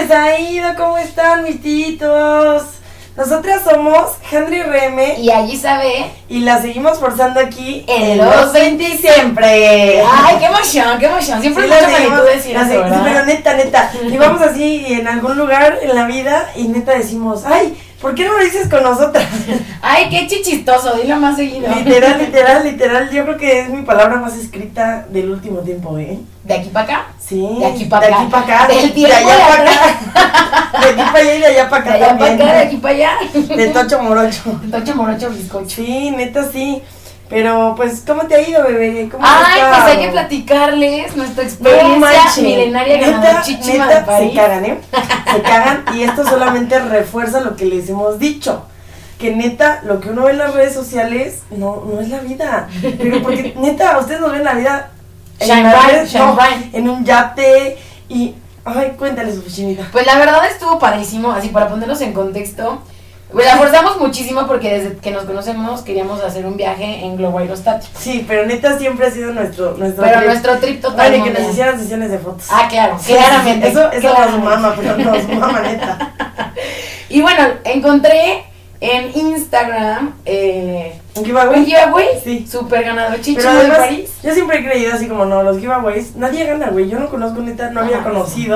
les ha ido? ¿Cómo están, mis titos? Nosotras somos Handry Reme y allí sabe. Y la seguimos forzando aquí en los 20 siempre. Ay, qué emoción. Siempre sí, mucha magnitud decir eso, ¿verdad? Pero neta. Y vamos así en algún lugar en la vida y neta decimos, ay, ¿por qué no lo dices con nosotras? Ay, qué chistoso, dilo más seguido. Literal, yo creo que es mi palabra más escrita del último tiempo, ¿eh? ¿De aquí para acá? Sí. De aquí para acá. Del tiempo de allá para acá. De aquí para allá y de allá para acá. De allá para acá, de aquí para allá. De Tocho Morocho. Tocho Morocho bizcocho. Sí, neta sí. Pero, pues, ¿cómo te ha ido, bebé? ¿Cómo Ay, estás? pues hay que platicarles nuestra experiencia milenaria ganando chichima de París. Se cagan, ¿eh? Se cagan y esto solamente refuerza lo que les hemos dicho. Que neta, lo que uno ve en las redes sociales no es la vida. Pero porque, neta, ustedes no ven la vida en un yate y... Ay, cuéntale su fichinita. Pues la verdad estuvo padrísimo, así para ponerlos en contexto. La forzamos muchísimo porque desde que nos conocemos queríamos hacer un viaje en Globo Aerostático. Sí, pero neta siempre ha sido nuestro pero trip. Nuestro trip total. Vale, que nos hicieran sesiones de fotos. Ah, claro, sí, claramente. Eso claramente. nos mama, pero nos mama neta. Y bueno, encontré en Instagram ¿un giveaway? Un giveaway, sí. Súper ganador, chicho de París. Yo siempre he creído así como, no, los giveaways, nadie gana, güey. Yo no conozco neta, no había conocido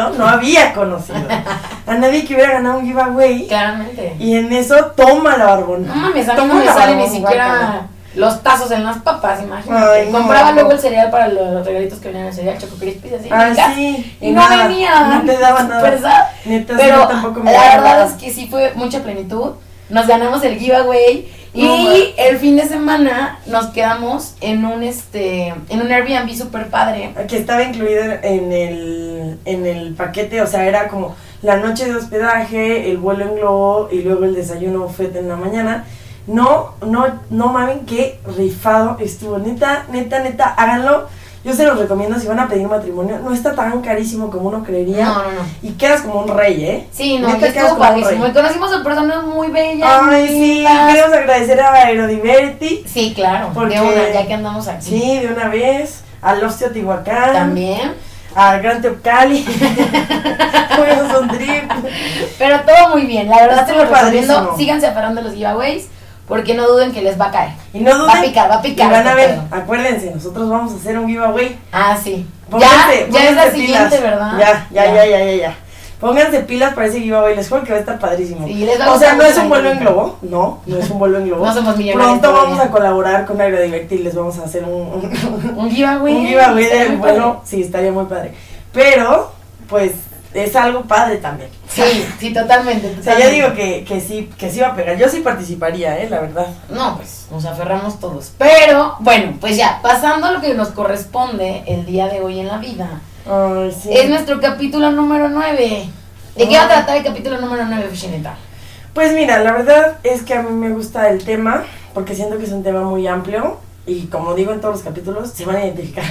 a nadie que hubiera ganado un giveaway. Claramente. Y en eso, toma la barbona. No mames, a mí no me sale ni siquiera los tazos en las papas, imagínate. Ay, compraba luego el cereal para los regalitos que venían en el cereal, Choco Crispy, así. Sí. Y no venía. No te daban nada. Neta, pero sí, tampoco me la verdad es que sí fue mucha plenitud. Nos ganamos el giveaway y el fin de semana nos quedamos en un Airbnb super padre. Que estaba incluido en el paquete, o sea, era como la noche de hospedaje, el vuelo en globo y luego el desayuno buffet en la mañana. No mamen, qué rifado estuvo, neta, háganlo. Yo se los recomiendo si van a pedir matrimonio. No está tan carísimo como uno creería. No. Y quedas como un rey, ¿eh? Sí, neta, estuvo padrísimo. Y conocimos a personas muy bellas. Ay, sí, queremos agradecer a Aerodiverti. Sí, claro, porque, de una, ya que andamos aquí. Sí, de una vez. Al Los Teotihuacán. También. Al Gran Teocali. Fuimos un trip. Pero todo muy bien, la verdad se los recomiendo. Padrísimo. Síganse aferrando a los giveaways, porque no duden que les va a caer. Y no duden. Va a picar. Y van a ver, acuérdense, nosotros vamos a hacer un giveaway. Ah, sí. Pónganse ya es la pilas. siguiente, ¿verdad? Ya. Pónganse pilas para ese giveaway, les juro que va a estar padrísimo. Sí, les va a o sea, gustar no es un mucho vuelo en globo, no es un vuelo en globo. No somos millonarios. Pronto vamos a colaborar con Aerodiverti y les vamos a hacer un giveaway. Un giveaway del vuelo, sí, estaría muy padre. Pero, pues, es algo padre también. Sí, totalmente. O sea, yo digo que sí va a pegar. Yo sí participaría, la verdad. No, pues, nos aferramos todos. Pero, bueno, pues ya, pasando a lo que nos corresponde el día de hoy en la vida. Ay, sí. Es nuestro capítulo número 9. ¿De qué va a tratar el capítulo número 9, Fichineta? Pues mira, la verdad es que a mí me gusta el tema, porque siento que es un tema muy amplio. Y como digo en todos los capítulos, se van a identificar.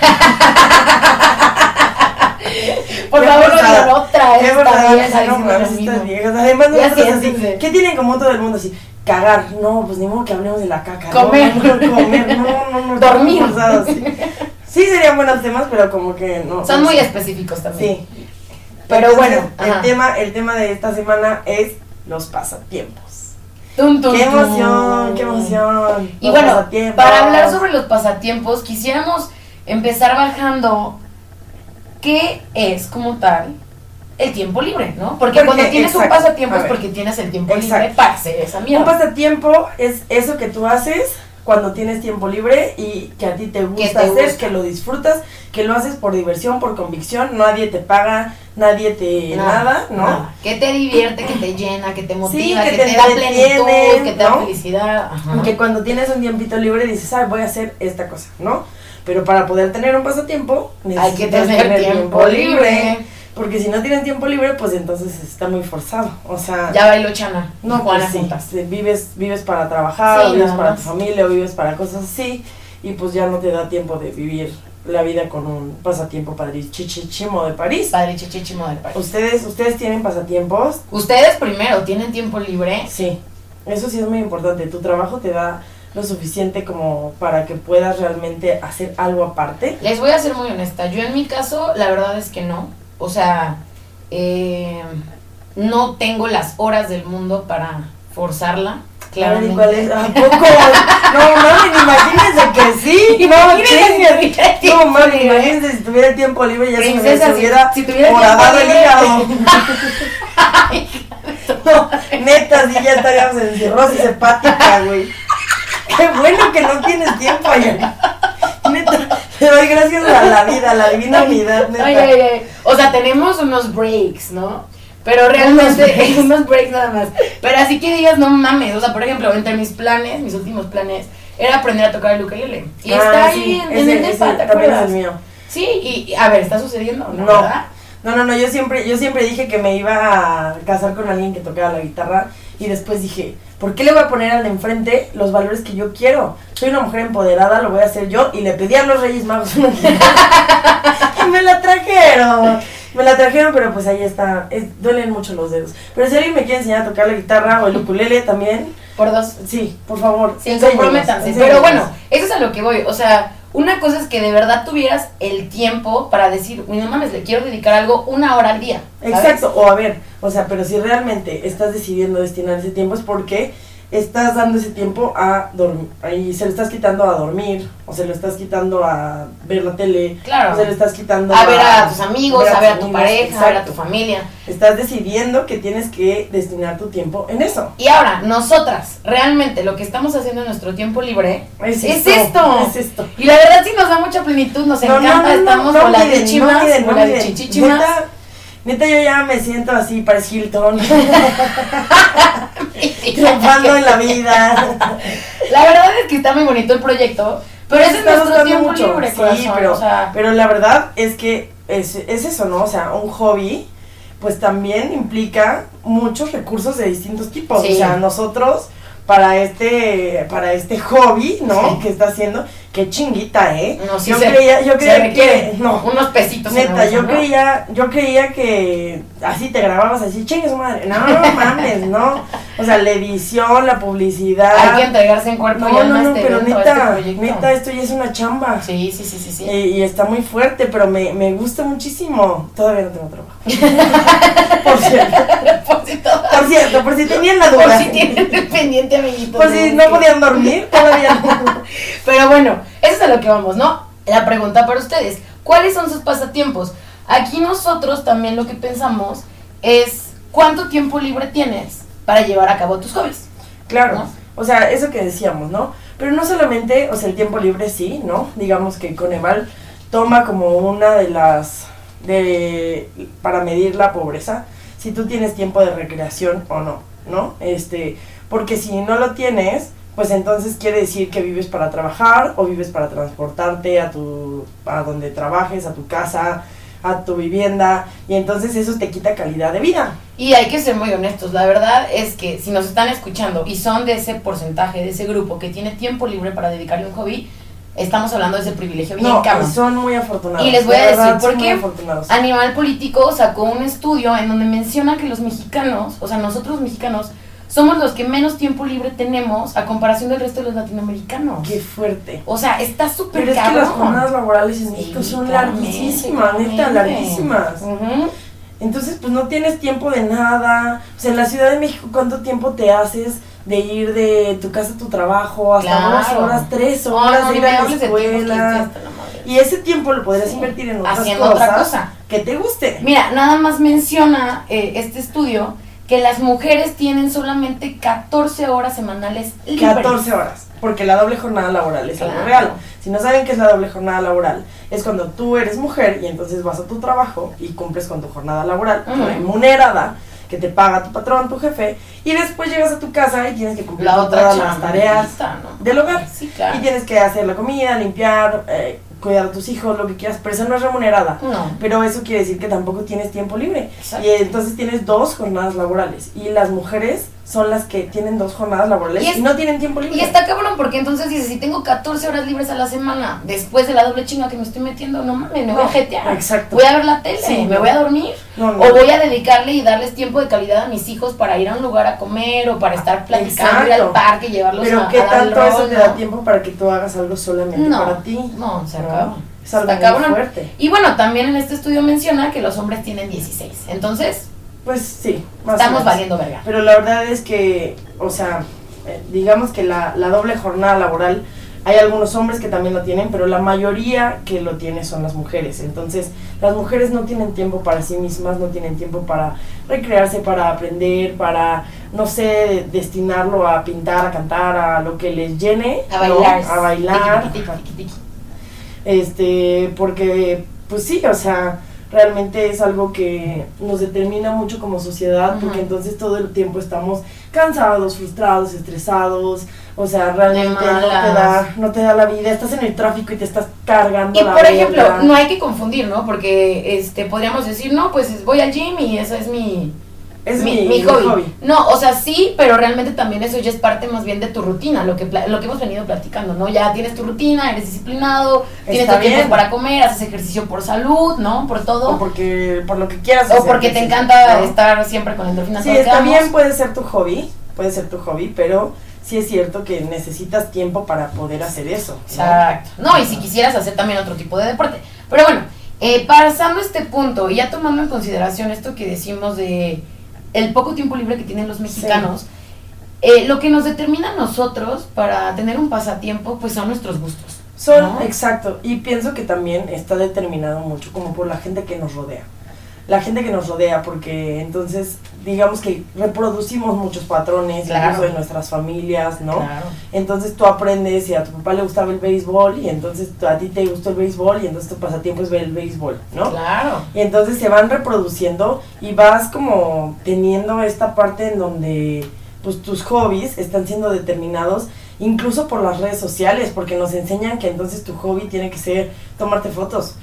Por favor, no otra vez. Estas viejas. Además, nosotros así, siéntense. ¿qué tienen como todo el mundo así? Cagar, no, pues ni modo que hablemos de la caca. Comer. No. Dormir. Sí serían buenos temas, pero como que no. Son muy específicos también. Sí. Pero entonces, bueno, el tema de esta semana es los pasatiempos. ¡Qué emoción! Y bueno, para hablar sobre los pasatiempos, quisiéramos empezar bajando qué es como tal el tiempo libre, ¿no? Porque cuando tienes un pasatiempo es porque tienes el tiempo libre para hacer esa mierda. Un pasatiempo es eso que tú haces cuando tienes tiempo libre y que a ti te gusta hacer, que lo disfrutas, que lo haces por diversión, por convicción, nadie te paga, nadie te nada, ¿no? Nada. Que te divierte, que te llena, que te motiva, sí, que te da plenitud, que te da felicidad. Ajá. Que cuando tienes un tiempito libre dices, voy a hacer esta cosa, ¿no? Pero para poder tener un pasatiempo hay que tener tiempo libre. Porque si no tienes tiempo libre, pues entonces está muy forzado. O sea, ya bailó Chana. No, Juana, pues juntas. Vives para trabajar, vives para tu familia, o vives para cosas así. Y pues ya no te da tiempo de vivir la vida con un pasatiempo padrichichimo de París. Padrichichimo de París. ¿Ustedes tienen pasatiempos? Ustedes primero, ¿tienen tiempo libre? Sí, eso sí es muy importante. Tu trabajo te da lo suficiente como para que puedas realmente hacer algo aparte. Les voy a ser muy honesta. Yo en mi caso, la verdad es que no. O sea, no tengo las horas del mundo para forzarla. Claramente. ¿Cuál es? ¿A poco? No, mami, imagínense que sí. No, mami, imagínense si tuviera tiempo libre ya se hubiera horadado el hígado. No, neta, sí, ya estaríamos en cirrosis hepática, güey. Qué bueno que no tienes tiempo, allá. Neta, te doy gracias a la vida, a la divina unidad, neta. Ay. O sea, tenemos unos breaks, ¿no? Pero realmente, unos breaks nada más. Pero así que digas, no mames. O sea, por ejemplo, entre mis planes, mis últimos planes, era aprender a tocar el ukelele. Y está ahí en el depa, ¿te acuerdas? Es mío. Sí, y a ver, ¿está sucediendo? No, yo siempre dije que me iba a casar con alguien que tocara la guitarra. Y después dije, ¿por qué le voy a poner al de enfrente los valores que yo quiero? Soy una mujer empoderada, lo voy a hacer yo. Y le pedí a los Reyes Magos una guitarra. Y me la trajeron, pero pues ahí está, duelen mucho los dedos. Pero si alguien me quiere enseñar a tocar la guitarra o el ukulele también. Por dos. Sí, por favor. Sí, comprométanse. Pero bueno, eso es a lo que voy. O sea, una cosa es que de verdad tuvieras el tiempo para decir, no mames, le quiero dedicar algo 1 hora al día. ¿Sabes? Exacto, o a ver, o sea, pero si realmente estás decidiendo destinar ese tiempo es porque estás dando ese tiempo a dormir, y se lo estás quitando a dormir, o se lo estás quitando a ver la tele, claro, o se lo estás quitando a ver a tus amigos, a ver a tu pareja, exacto, a ver a tu familia. Estás decidiendo que tienes que destinar tu tiempo en eso. Y ahora, nosotras, realmente lo que estamos haciendo en nuestro tiempo libre es esto. Y la verdad sí nos da mucha plenitud, nos encanta, estamos con las de chimas, con las de chichichimas. Neta, yo ya me siento así, Paris Hilton. Triunfando en la vida. La verdad es que está muy bonito el proyecto, pero ese es nuestro tiempo libre, corazón. Sí, pero la verdad es que es eso, ¿no? O sea, un hobby, pues también implica muchos recursos de distintos tipos. Sí. O sea, nosotros, para este hobby, ¿no? Sí. Que está haciendo, qué chinguita, No, sí, yo creía que no, unos pesitos. Neta, yo creía que así te grababas así, chingue su madre. No mames, no. O sea, la edición, la publicidad. Hay que entregarse en cuerpo y alma. No, pero neta, esto ya es una chamba. Sí. Y está muy fuerte, pero me gusta muchísimo. Todavía no tengo trabajo. Por si tenían la duda. Por si tienen el pendiente, amiguitos. Por si no podían dormir, todavía no. Pero bueno, eso es a lo que vamos, ¿no? La pregunta para ustedes, ¿cuáles son sus pasatiempos? Aquí nosotros también lo que pensamos es, ¿cuánto tiempo libre tienes para llevar a cabo tus hobbies? Claro, ¿no? O sea, eso que decíamos, ¿no? Pero no solamente, o sea, el tiempo libre sí, ¿no? Digamos que Coneval toma como una de las, para medir la pobreza, si tú tienes tiempo de recreación o no, ¿no? Porque si no lo tienes, pues entonces quiere decir que vives para trabajar o vives para transportarte a donde trabajes, a tu casa, a tu vivienda, y entonces eso te quita calidad de vida. Y hay que ser muy honestos, la verdad es que si nos están escuchando y son de ese porcentaje, de ese grupo que tiene tiempo libre para dedicarle un hobby, estamos hablando de ese privilegio bien cabrón. Son muy afortunados. Y les voy a decir por qué. Animal Político sacó un estudio en donde menciona que los mexicanos, o sea, nosotros mexicanos, somos los que menos tiempo libre tenemos a comparación del resto de los latinoamericanos. ¡Qué fuerte! O sea, está súper cabrón. Pero es que las jornadas laborales en México son larguísimas, neta, larguísimas. Entonces, pues no tienes tiempo de nada. O sea, en la Ciudad de México, ¿cuánto tiempo te haces de ir de tu casa a tu trabajo? Hasta 2 horas, 3 horas de ir a la escuela. Y ese tiempo lo podrías invertir en otras haciendo cosas otra cosa que te guste. Mira, nada más menciona este estudio que las mujeres tienen solamente 14 horas semanales libres. 14 horas, porque la doble jornada laboral es algo real. Si no saben qué es la doble jornada laboral, es cuando tú eres mujer y entonces vas a tu trabajo y cumples con tu jornada laboral remunerada, que te paga tu patrón, tu jefe, y después llegas a tu casa y tienes que cumplir todas las tareas del hogar. Sí, claro. Y tienes que hacer la comida, limpiar, cuidar a tus hijos, lo que quieras, pero eso no es remunerada. No. Pero eso quiere decir que tampoco tienes tiempo libre. Exacto. Y entonces tienes 2 jornadas laborales. Y las mujeres son las que tienen 2 jornadas laborales y no tienen tiempo libre. Y está cabrón, porque entonces dices, si tengo 14 horas libres a la semana, después de la doble chinga que me estoy metiendo, no mames, me voy a jetear. Exacto. Voy a ver la tele, me voy a dormir. O voy a dedicarle y darles tiempo de calidad a mis hijos para ir a un lugar a comer o para estar platicando, ir al parque, llevarlos pero ¿qué tanto eso te da tiempo para que tú hagas algo solamente para ti? No, se acaba. Es algo muy fuerte. Y bueno, también en este estudio menciona que los hombres tienen 16. Entonces, Pues sí, más estamos valiendo verga. Pero la verdad es que, o sea, digamos que la doble jornada laboral, hay algunos hombres que también lo tienen, pero la mayoría que lo tiene son las mujeres. Entonces, las mujeres no tienen tiempo para sí mismas, no tienen tiempo para recrearse, para aprender, para, no sé, destinarlo a pintar, a cantar, a lo que les llene. A bailar. ¿No? A bailar. Porque, pues sí, o sea, realmente es algo que nos determina mucho como sociedad, porque entonces todo el tiempo estamos cansados, frustrados, estresados, o sea, realmente no te da la vida, estás en el tráfico y te estás cargando y por ejemplo, no hay que confundir, ¿no? Porque podríamos decir, no, pues voy al gym y eso es mi hobby. No, o sea, sí, pero realmente también eso ya es parte más bien de tu rutina, lo que hemos venido platicando, ¿no? Ya tienes tu rutina, eres disciplinado, tienes tu tiempo para comer, haces ejercicio por salud, ¿no? Por todo. O por lo que quieras hacer. O porque te encanta estar siempre con endorfinas. Sí, está bien, puede ser tu hobby, pero sí es cierto que necesitas tiempo para poder hacer eso, ¿no? Exacto. No, y si quisieras hacer también otro tipo de deporte. Pero bueno, pasando este punto, y ya tomando en consideración esto que decimos de el poco tiempo libre que tienen los mexicanos, lo que nos determina a nosotros para tener un pasatiempo, pues son nuestros gustos. ¿No? Exacto, y pienso que también está determinado mucho como por la gente que nos rodea. La gente que nos rodea, porque entonces digamos que reproducimos muchos patrones, incluso de nuestras familias, ¿no? Claro. Entonces tú aprendes, y a tu papá le gustaba el béisbol, y entonces a ti te gustó el béisbol, y entonces tu pasatiempo es ver el béisbol, ¿no? Claro. Y entonces se van reproduciendo y vas como teniendo esta parte en donde pues tus hobbies están siendo determinados incluso por las redes sociales, porque nos enseñan que entonces tu hobby tiene que ser tomarte fotos,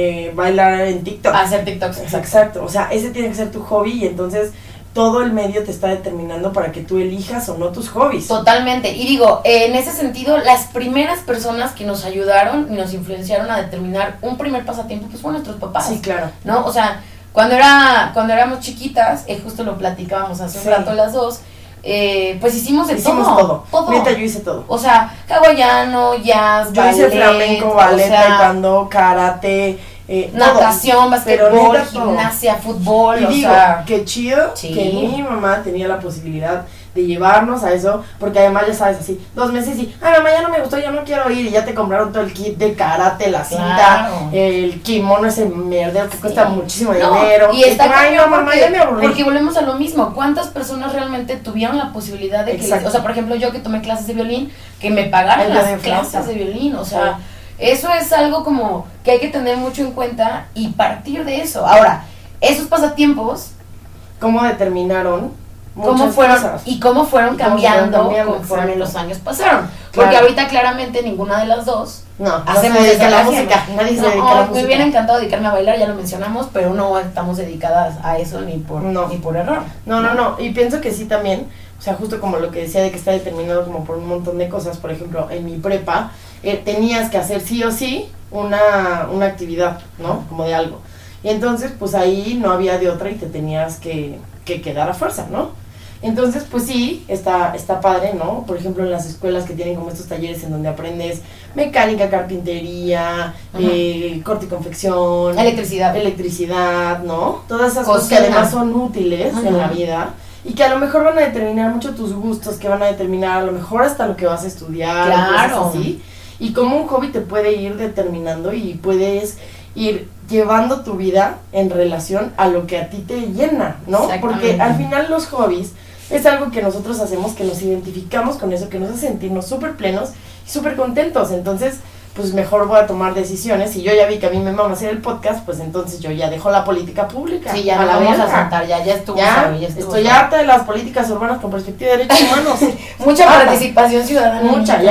bailar en TikTok. Hacer TikToks. Exacto, o sea, ese tiene que ser tu hobby, y entonces todo el medio te está determinando para que tú elijas o no tus hobbies. Totalmente, y digo, en ese sentido, las primeras personas que nos ayudaron y nos influenciaron a determinar un primer pasatiempo, pues fueron nuestros papás. Sí, claro. ¿No? O sea, cuando éramos chiquitas, justo lo platicábamos hace un rato las dos, pues hicimos todo. Neta, yo hice todo. O sea, hawaiano, jazz, yo hice flamenco, ballet, taekwondo, karate, natación, basquetbol, gimnasia, fútbol, y digo, qué chido que mi mamá tenía la posibilidad de llevarnos a eso, porque además ya sabes así, 2 meses y, mamá ya no me gustó, ya no quiero ir, y ya te compraron todo el kit de karate, la cinta, el kimono ese mierdero que cuesta muchísimo dinero, y está mamá, ya me aburrí. Porque volvemos a lo mismo, ¿cuántas personas realmente tuvieron la posibilidad de que, o sea, por ejemplo, yo que tomé clases de violín, que me pagaran las clases de violín, o sea, eso es algo como que hay que tener mucho en cuenta y partir de eso. Ahora, esos pasatiempos, ¿cómo determinaron? ¿Cómo fueron cambiando conforme los años pasaron? Porque ahorita claramente ninguna de las dos hacemos eso a la música. Nadie se dedica a la música. Me hubiera encantado dedicarme a bailar, ya lo mencionamos, pero no estamos dedicadas a eso ni por error. No, y pienso que sí también, o sea, justo como lo que decía de que está determinado como por un montón de cosas. Por ejemplo, en mi prepa tenías que hacer sí o sí una actividad, ¿no? Como de algo. Y entonces, pues ahí no había de otra y te tenías que quedar a fuerza, ¿no? Entonces, pues sí, está padre, ¿no? Por ejemplo, en las escuelas que tienen como estos talleres en donde aprendes mecánica, carpintería, corte y confección, electricidad, ¿no? Todas esas cosas que además son útiles en la vida y que a lo mejor van a determinar mucho tus gustos, que van a determinar a lo mejor hasta lo que vas a estudiar, cosas así. Y como un hobby te puede ir determinando y puedes ir llevando tu vida en relación a lo que a ti te llena, ¿no? Porque al final los hobbies es algo que nosotros hacemos, que nos identificamos con eso, que nos hace sentirnos súper plenos y súper contentos. Entonces, pues mejor voy a tomar decisiones. Si yo ya vi que a mí me mama hacer el podcast, pues entonces yo ya dejo la política pública. Sí, ya no vamos a saltar, ya estuvo. Estoy harta de las políticas urbanas con perspectiva de derechos humanos. Mucha participación ciudadana. Mucha,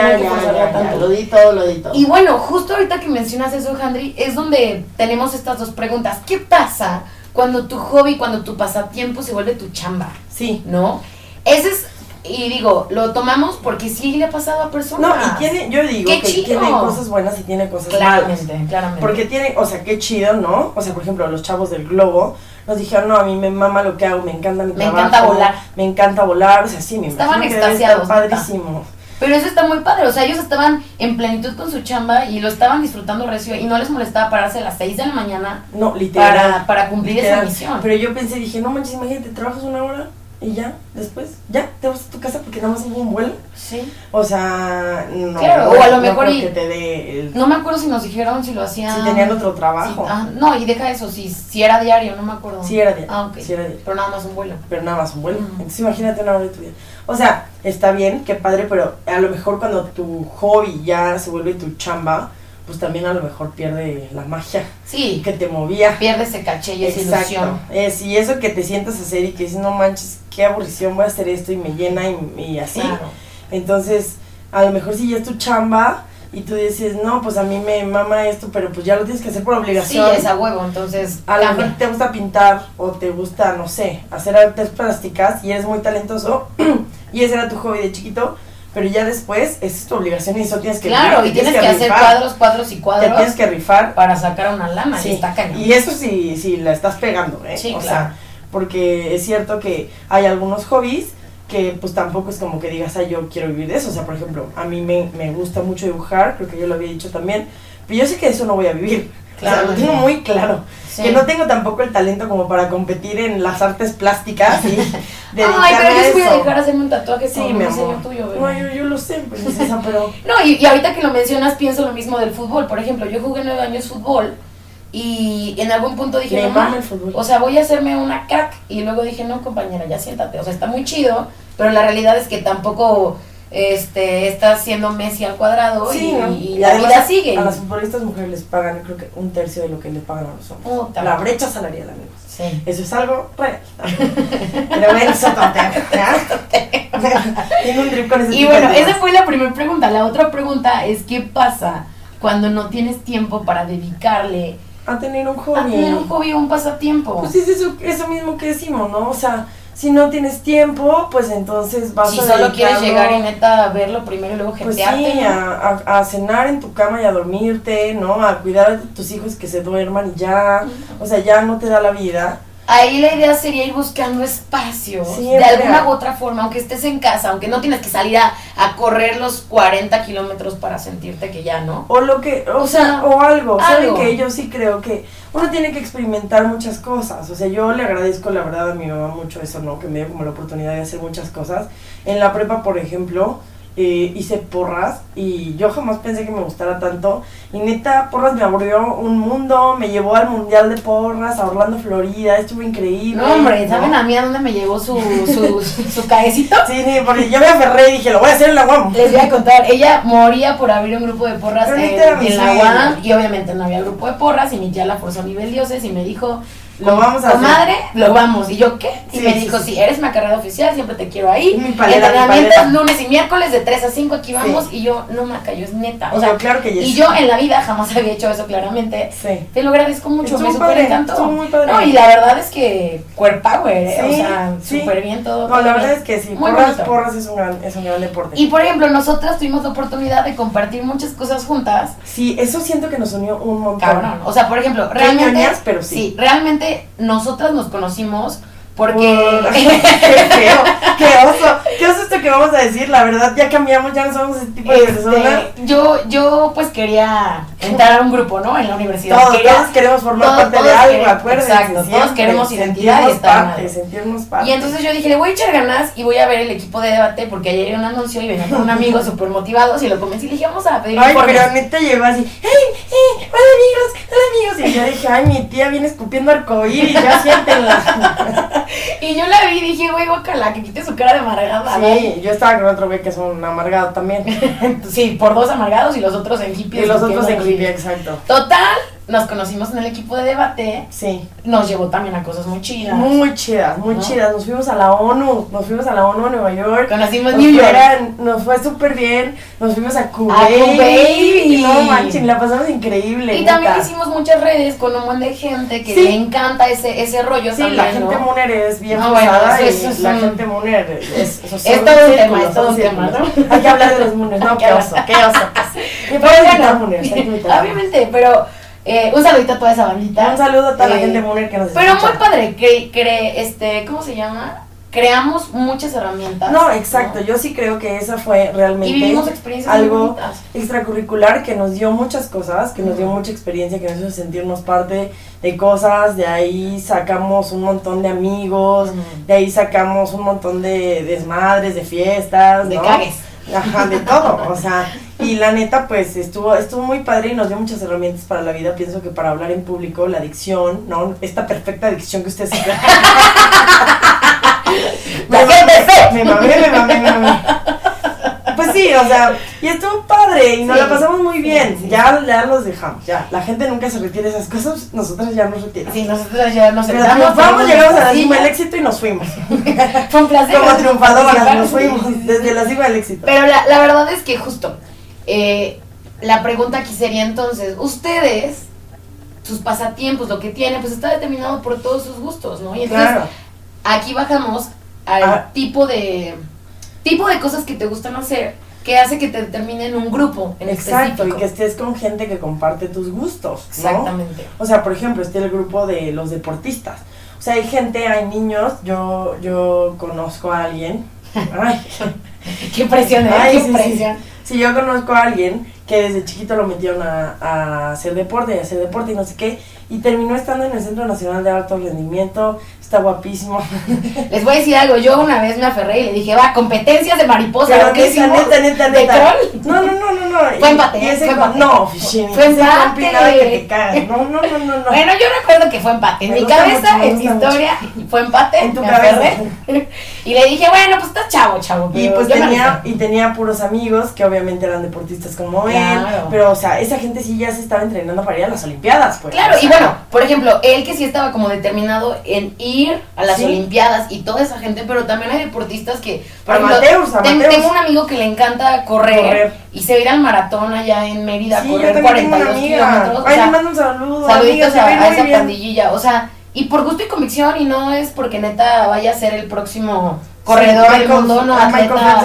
ya, lo di todo. Y bueno, justo ahorita que mencionas eso, Handry, es donde tenemos estas dos preguntas. ¿Qué pasa cuando tu hobby, cuando tu pasatiempo se vuelve tu chamba? Sí. ¿No? Ese es... Y digo, lo tomamos porque sí le ha pasado a personas. No, y yo digo que tiene cosas buenas y tiene cosas malas. Claramente. Porque tiene, o sea, qué chido, ¿no? O sea, por ejemplo, los chavos del Globo nos dijeron, no, a mí me mama lo que hago, me encanta mi trabajo. Me encanta volar. Me encanta volar, o sea, sí, me estaban imagino extasiados. que debe estar padrísimo. Pero eso está muy padre, o sea, ellos estaban en plenitud con su chamba y lo estaban disfrutando recio y no les molestaba pararse a las 6 de la mañana. No, literal. Para cumplir literal. esa misión. Pero yo pensé, dije, no manches, imagínate, trabajas una hora y ya, después, ya, te vas a tu casa porque nada más hubo un vuelo. Sí. O sea, no. Claro, o a lo mejor que te dé no me acuerdo si nos dijeron si lo hacían. Si tenían otro trabajo. Sí, no, y deja eso, si era diario, no me acuerdo. Sí era diario. Ok. Sí era diario. Pero nada más un vuelo. Pero nada más un vuelo. Entonces imagínate una hora de tu vida. O sea, está bien, qué padre, pero a lo mejor cuando tu hobby ya se vuelve tu chamba, pues también a lo mejor pierde la magia. Sí. Que te movía. Pierde ese caché y esa ilusión. Y eso que te sientas a hacer y que dices, no manches, qué aburrición, voy a hacer esto y me llena y así. Claro. Entonces, a lo mejor si ya es tu chamba y tú dices, no, pues a mí me mama esto, pero pues ya lo tienes que hacer por obligación. Sí, es a huevo, entonces a lo mejor te gusta pintar o te gusta, no sé, hacer artes plásticas y eres muy talentoso y ese era tu hobby de chiquito, pero ya después esa es tu obligación y eso tienes que claro, y tienes que hacer cuadros y cuadros. Te tienes que rifar para sacar una lana, sí. Y está cañón. Y eso sí la estás pegando, Sí, o claro. sea, porque es cierto que hay algunos hobbies que pues tampoco es como que digas, ay, yo quiero vivir de eso. O sea, por ejemplo, a mí me gusta mucho dibujar, creo que yo lo había dicho también, pero yo sé que de eso no voy a vivir. Claro, o sea, lo tengo muy claro. Sí. Que no tengo tampoco el talento como para competir en las artes plásticas y dedicarme ay, pero yo a sí voy a eso. dejar hacerme un tatuaje Sí, con mi un amor. diseño tuyo, bebé. No, yo lo sé, princesa, pero... No, y ahorita que lo mencionas pienso lo mismo del fútbol. Por ejemplo, yo jugué 9 años fútbol y en algún punto dije, Me mamá, mama el fútbol. o sea, voy a hacerme una crack. Y luego dije, no, compañera, ya siéntate. O sea, está muy chido, pero la realidad es que tampoco estás siendo Messi al cuadrado. Sí, ¿no? y la vida sigue. A las futbolistas mujeres les pagan, creo que 1/3 de lo que le pagan a los hombres. Puta. La brecha salarial, amigos. Sí. Eso es algo real. Pero bueno, es otro tema. Tengo un trip con ese Y tipo bueno, de esa temas. fue la primera pregunta. La otra pregunta es, ¿qué pasa cuando no tienes tiempo para dedicarle A tener un hobby. a tener un hobby o un pasatiempo? Pues es eso mismo que decimos, ¿no? O sea, si no tienes tiempo, pues entonces vas Si a solo quieres dedicarlo, llegar y neta a verlo primero y luego pues jetearte, sí, ¿no? a cenar en tu cama y a dormirte, ¿no? A cuidar de tus hijos que se duerman y ya, o sea, ya no te da la vida. Ahí la idea sería ir buscando espacios Sí, de es alguna real. u otra forma, aunque estés en casa, aunque no tienes que salir a correr los 40 kilómetros para sentirte que ya, ¿no? O lo que, o O sea, sea, o algo. ¿Saben algo. que yo sí creo que uno tiene que experimentar muchas cosas? O sea, yo le agradezco la verdad a mi mamá mucho eso, ¿no? Que me dio como la oportunidad de hacer muchas cosas. En la prepa, por ejemplo, hice porras y yo jamás pensé que me gustara tanto. Y neta, porras me abrió un mundo, me llevó al mundial de porras a Orlando, Florida, estuvo increíble. No, hombre, ¿saben ¿no? a mí a dónde me llevó su caecito? Sí, porque yo me aferré y dije, lo voy a hacer en la UAM. Les voy a contar, ella moría por abrir un grupo de porras Pero neta era mi en la sueño. UAM y obviamente no había grupo de porras y mi tía la forzó a nivel dioses y me dijo, Lo vamos a hacer. comadre, lo vamos. Y yo, ¿qué? Y Sí, me sí, dijo, sí. sí, eres mi carrera oficial, siempre te quiero ahí. Mi paleta, Entrenamientos mi paleta. lunes y miércoles de 3 a 5, aquí vamos. Sí. Y yo, no, Maca, yo es neta. O sea, claro que yes. Y yo en la vida jamás había hecho eso claramente. Sí. Te lo agradezco mucho, Estuvo me súper padre, encantó. estuvo muy padre. No, y la verdad es que core power, Sí, o sea, sí. súper bien todo. No, todo la bien. verdad es que sí, Muy porras bonito. es un gran deporte. Y por ejemplo, nosotras tuvimos la oportunidad de compartir muchas cosas juntas. Sí, eso siento que nos unió un montón. Cabrón. O sea, por ejemplo, Qué realmente. ñoñas, pero sí. Realmente nosotras nos conocimos porque. Qué feo, qué oso esto que vamos a decir, la verdad, ya cambiamos, ya no somos ese tipo de personas. Yo pues quería entrar a un grupo, ¿no? En la universidad. Todos queremos formar parte de todos algo, queremos- acuérdense. exacto, todos siempre, queremos identidad y sentirnos estar parte, mal. sentirnos parte. Y entonces yo dije, le voy a echar ganas y voy a ver el equipo de debate porque ayer era un anuncio y venía con un amigo súper motivados y lo convencí y le dije, vamos a pedir Ay, informes. pero neta llegó así, hola amigos, y yo dije, ay, mi tía viene escupiendo arcoíris, ya siéntenla. Y yo la vi y dije, güey, guácala, que quite su cara de amargada. Sí, yo estaba con otro güey que son amargados también. Sí, por 2 amargados y los otros en hippies. Y los otros en escupiendo hippie, exacto. Total, nos conocimos en el equipo de debate, Sí. nos llevó también a cosas muy chidas. Muy chidas, muy ¿No? chidas. Nos fuimos a la ONU a Nueva York. Conocimos Nos New York. nos fue súper bien. Nos fuimos a A Kuwait. Kuwait. No manchen, la pasamos increíble. Y neta. también hicimos muchas redes con un buen de gente que Sí. le encanta ese rollo Sí, también, la gente ¿no? Mooner es bien No, bueno, pesada y eso es la un- gente Mooner es todo un tema, es todo un tema, ¿no? Hay que hablar de los Mooners, no, Hay que qué hablar. oso, qué oso. Me Pero puedes invitar bueno, Mooners, hay que invitar. obviamente, pero un saludito a toda esa bandita. Un saludo a toda la Eh, gente Mooner que nos Pero escucha. muy padre, ¿cómo se llama? creamos muchas herramientas. No, exacto, ¿no? Yo sí creo que esa fue realmente y vivimos experiencias algo extracurricular que nos dio muchas cosas, que nos dio mucha experiencia, que nos hizo sentirnos parte de cosas, de ahí sacamos un montón de amigos, de ahí sacamos un montón de desmadres, de fiestas, de ¿no? cagues. Ajá, de todo, o sea, y la neta pues estuvo muy padre y nos dio muchas herramientas para la vida. Pienso que para hablar en público, la dicción, ¿no? Esta perfecta dicción que ustedes me mamé. Pues sí, o sea, y estuvo padre y nos la pasamos muy bien. Sí. Ya los dejamos, ya. La gente nunca se retira esas cosas, nosotras ya nos retiramos. Sí, nosotras ya nos retiramos. Llegamos a la cima del éxito y nos fuimos. Fue un placer. Como triunfadoras nos fuimos desde la cima del éxito. Pero la verdad es que justo, la pregunta aquí sería entonces, ustedes, sus pasatiempos, lo que tienen, pues está determinado por todos sus gustos, ¿no? Y entonces, claro, aquí bajamos al tipo de cosas que te gustan hacer, que hace que te determine en un grupo en específico. Y que estés con gente que comparte tus gustos, ¿no? Exactamente. O sea, por ejemplo, está el grupo de los deportistas. O sea, hay gente, hay niños, yo conozco a alguien. Ay, qué presión, qué presión. Sí, yo conozco a alguien que desde chiquito lo metieron a hacer deporte y no sé qué, y terminó estando en el Centro Nacional de Alto Rendimiento. Está guapísimo. Les voy a decir algo, yo una vez me aferré y le dije, va, competencias de mariposa. Pero neta. ¿De troll? No. Fue empate. No, fue empate. Que te cagas. No. Bueno, yo recuerdo que fue empate. En mi cabeza, en mi historia, fue empate. En tu cabeza. Y le dije, bueno, pues estás chavo. Y pues tenía puros amigos que obviamente eran deportistas como él. Pero, o sea, esa gente sí ya se estaba entrenando para ir a las Olimpiadas, pues. Claro, o sea, y bueno, por ejemplo, él que sí estaba como determinado en ir a las Olimpiadas y toda esa gente, pero también hay deportistas que, por ejemplo, tengo un amigo que le encanta correr y se va a ir al maratón allá en Mérida a correr 42 kilómetros. Ay, le mando un saludo. Saluditos a esa pandillilla, o sea, y por gusto y convicción, y no es porque neta vaya a ser el próximo corredor del mundo, no, atleta.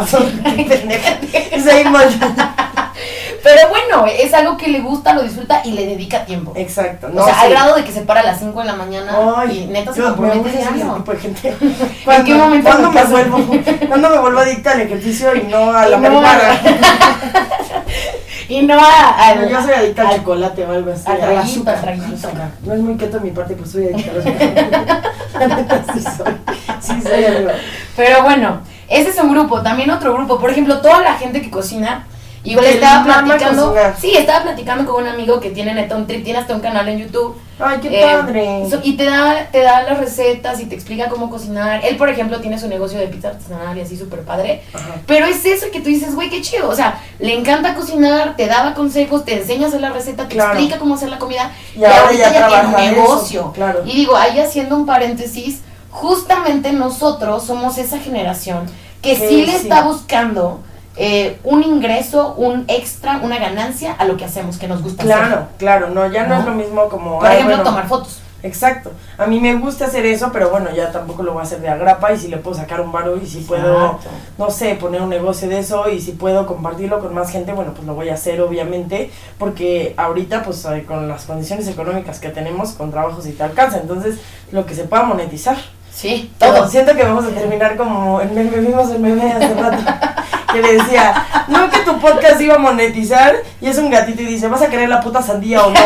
Pero bueno, es algo que le gusta, lo disfruta y le dedica tiempo. Exacto. No, o sea, al grado de que se para a las 5 de la mañana. Ay, y neta se compromete ese año. Tipo de gente. ¿En qué momento? ¿Cuándo me vuelvo adicta al ejercicio y no a la marihuana? Y no a yo soy adicta al chocolate o algo así. Al traguito. No es muy keto de mi parte, pues soy adicta al chocolate. Sí soy amigo. Pero bueno, ese es un grupo. También otro grupo, por ejemplo, toda la gente que cocina. Y le estaba platicando con un amigo que tiene neta tiene hasta un canal en YouTube. Ay, qué padre. Y te da las recetas y te explica cómo cocinar. Él, por ejemplo, tiene su negocio de pizza artesanal y así súper padre. Ajá. Pero es eso que tú dices, güey, qué chido. O sea, le encanta cocinar, te daba consejos, te enseña a hacer la receta, te explica cómo hacer la comida. Y ahorita ya tiene un negocio. Eso, claro. Y digo, ahí haciendo un paréntesis, justamente nosotros somos esa generación que sí le está buscando un ingreso, un extra, una ganancia a lo que hacemos, que nos gusta hacer. Claro, no, ya no es lo mismo como... Por ejemplo, tomar fotos. Exacto, a mí me gusta hacer eso, pero bueno, ya tampoco lo voy a hacer de agrapa, y si le puedo sacar un varo y si puedo, no sé, poner un negocio de eso y si puedo compartirlo con más gente, bueno, pues lo voy a hacer obviamente, porque ahorita pues con las condiciones económicas que tenemos, con trabajos y te alcanza, entonces lo que se pueda monetizar. Sí, todo. Pero siento que vamos a terminar como vimos el meme hace rato, que le decía, no, que tu podcast iba a monetizar, y es un gatito y dice, ¿vas a querer la puta sandía o no?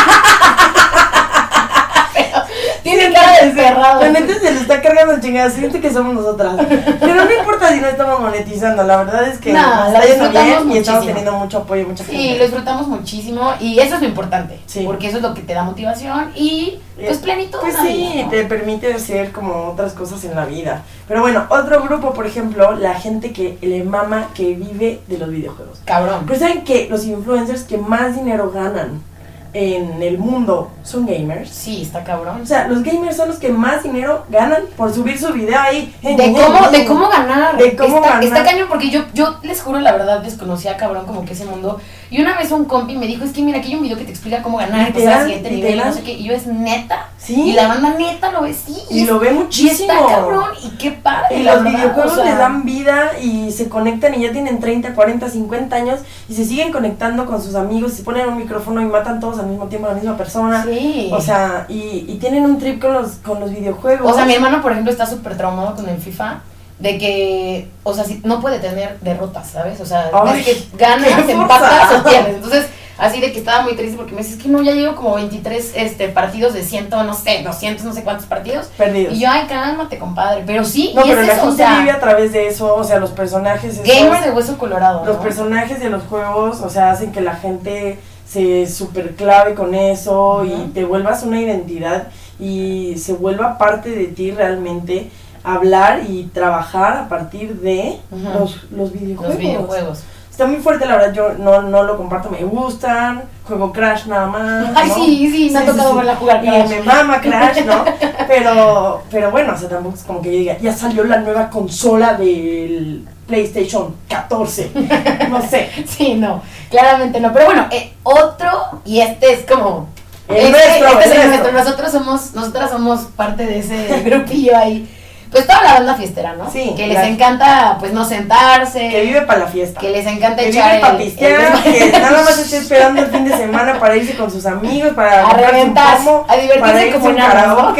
Tiene cara de cerrado. La neta se le está cargando chingada, siente que somos nosotras. Pero no importa si no estamos monetizando, la verdad es que nos está yendo bien y estamos teniendo mucho apoyo, mucha gente. Sí, lo disfrutamos muchísimo y eso es lo importante, porque eso es lo que te da motivación y pues plenitud. Pues sí, te permite hacer como otras cosas en la vida. Pero bueno, otro grupo, por ejemplo, la gente que le mama, que vive de los videojuegos. Cabrón. Pero ¿saben que los influencers que más dinero ganan en el mundo son gamers? Sí, está cabrón. O sea, los gamers son los que más dinero ganan por subir su video ahí. De cómo ganar. De cómo ganar. Está cañón, porque yo les juro, la verdad, desconocía, cabrón, como que ese mundo. Y una vez un compi me dijo, es que mira, aquí hay un video que te explica cómo ganar y pasar al siguiente nivel y no sé qué. Y yo, es neta. Sí. Y la banda neta lo ve, sí. Y lo ve muchísimo. Y está cabrón, y qué padre. Y los videojuegos les dan vida y se conectan y ya tienen 30, 40, 50 años y se siguen conectando con sus amigos, se ponen un micrófono y matan todos al mismo tiempo a la misma persona. Sí. O sea, y tienen un trip con los videojuegos. O sea, mi hermano, por ejemplo, está súper traumado con el FIFA. De que, o sea, si, no puede tener derrotas, ¿sabes? O sea, es que ganas, empatas o pierdes. Entonces, así de que estaba muy triste porque me dice, es que no, ya llevo como 23 partidos de 100, no sé, 200, no sé cuántos partidos. Perdidos. Y yo, ay, cálmate, compadre. Pero sí, no, y pero es la eso, gente o sea, vive a través de eso, o sea, los personajes. Gamer de hueso colorado, los ¿no? personajes de los juegos, o sea, hacen que la gente se super clave con eso y te vuelvas una identidad y se vuelva parte de ti realmente. Hablar y trabajar a partir de los videojuegos. Los videojuegos. Está muy fuerte, la verdad, yo no lo comparto, me gustan, juego Crash nada más. Ay, ¿no? sí, me ha tocado verla jugar Crash. Y me mama Crash, ¿no? Pero bueno, o sea, tampoco es como que yo diga, ya salió la nueva consola del PlayStation 14, no sé. Sí, no, claramente no, pero bueno, otro, y este es como... El nuestro. Nosotras somos parte de ese grupillo ahí. Pues toda la banda fiestera, ¿no? Sí. Que les encanta, pues, no sentarse. Que vive para la fiesta. Que les encanta que echar vive para pistear, que nada más esté esperando el fin de semana para irse con sus amigos, para a reventar, a divertirse como enanas, ¿no?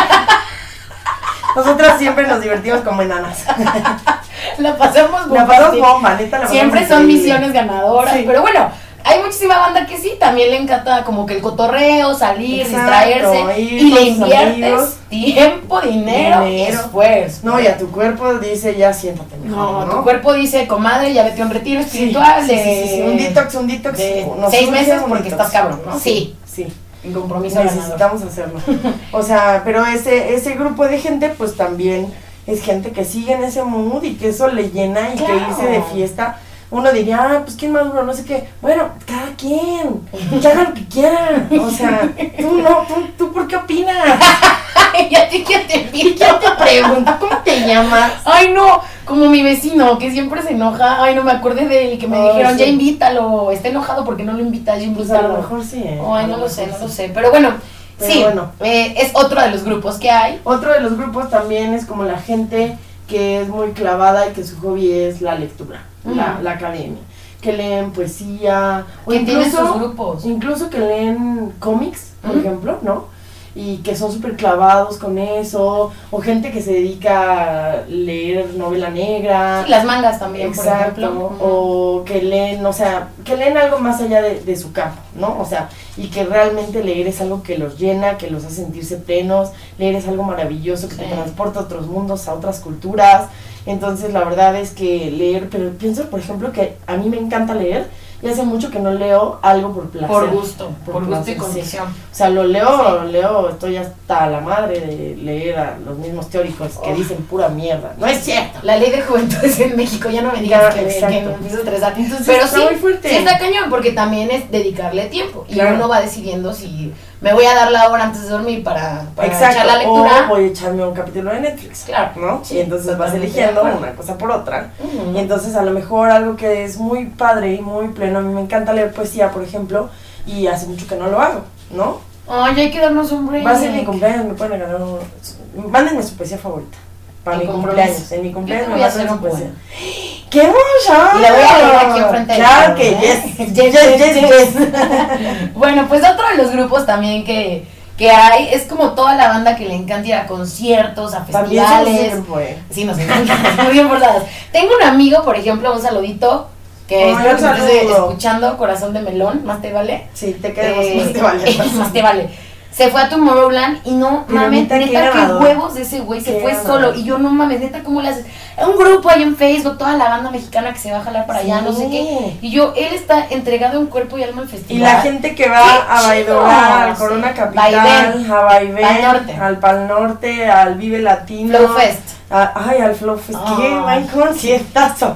Nosotras siempre nos divertimos como enanas. La pasamos bomba. La pasamos bomba, neta, la siempre son misiones ganadoras, sí. Pero bueno, hay muchísima banda que sí, también le encanta como que el cotorreo, salir, distraerse, y le inviertes tiempo, dinero y esfuerzo. No, y a tu cuerpo dice, ya siéntate mejor, ¿no? Tu cuerpo dice, comadre, ya vete a un retiro espiritual sí. Un detox de 6 meses porque estás cabrón, ¿no? Sí. En compromiso necesitamos hacerlo. O sea, pero ese grupo de gente, pues también es gente que sigue en ese mood y que eso le llena y que irse de fiesta. Uno diría, pues quién más duro, no sé qué. Bueno, cada quien, que haga lo que quiera. O sea, tú ¿por qué opinas? ¿Y a ti quién te ¿Y quién te pregunta? ¿Cómo te llamas? Ay, no, como mi vecino, que siempre se enoja. Ay, no me acordé de él, que me dijeron, ya invítalo. Está enojado porque no lo invitas, ya pues a lo mejor sí. Ay, no lo sé. Pero bueno, es otro de los grupos que hay. Otro de los grupos también es como la gente que es muy clavada y que su hobby es la lectura. La academia, que leen poesía, o tienen sus grupos, incluso que leen cómics, por ejemplo, ¿no? Y que son súper clavados con eso, o gente que se dedica a leer novela negra. Sí, las mangas también, exacto, por ejemplo. O que leen, o sea, que leen algo más allá de su campo, ¿no? O sea, y que realmente leer es algo que los llena, que los hace sentirse plenos, leer es algo maravilloso, que te transporta a otros mundos, a otras culturas. Entonces la verdad es que leer, pero pienso por ejemplo que a mí me encanta leer y hace mucho que no leo algo por placer. Por gusto placer, y convicción. Sí. O sea, lo leo, estoy hasta la madre de leer a los mismos teóricos que dicen pura mierda. No es cierto. La ley de juventudes en México, ya no me digas que me empiezo a estresar. Pero sí, muy fuerte. Sí está cañón, porque también es dedicarle tiempo. Y uno va decidiendo si me voy a dar la hora antes de dormir para echar la lectura. O voy a echarme un capítulo de Netflix. Claro. ¿No? Sí, y entonces vas eligiendo una cosa por otra. Y entonces a lo mejor algo que es muy padre y muy pleno. A mí me encanta leer poesía, por ejemplo, y hace mucho que no lo hago, ¿no? Ay, hay que darnos un break. Va a ser mi cumpleaños, me pueden regalar mándenme su poesía favorita. Para mi cumpleaños. En mi cumpleaños me mandan su poesía. ¡Qué emoción! Y la voy a leer aquí enfrente. Claro que yes. Bueno, pues otro de los grupos también que hay es como toda la banda que le encanta ir a conciertos, a festivales. Sí, nos encanta, muy bien portadas. Tengo un amigo, por ejemplo, un saludito, que espero que me estés escuchando, corazón de melón, más te vale. Sí, te queremos, más te vale. Más te vale. Se fue a Tomorrowland y no mames, neta que huevos de ese güey, se fue solo. Y yo no mames, neta, ¿cómo le haces? Un grupo ahí en Facebook, toda la banda mexicana que se va a jalar para allá, no sé qué. Y yo, él está entregado en cuerpo y alma al festival. Y la gente que va a Baidola, al Corona Capital, a Vaivén, al Pal Norte, al Vive Latino, Flow Fest. Al Flow Fest. ¡Qué buen conciertazo!